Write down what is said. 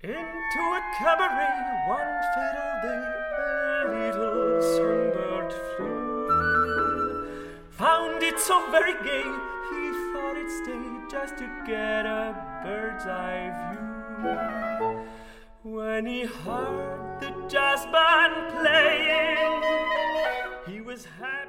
Into a cabaret one fatal day a little songbird flew. Found it so very gay, he thought he'd stay just to get a bird's eye view. When he heard the jazz band playing, he was happy.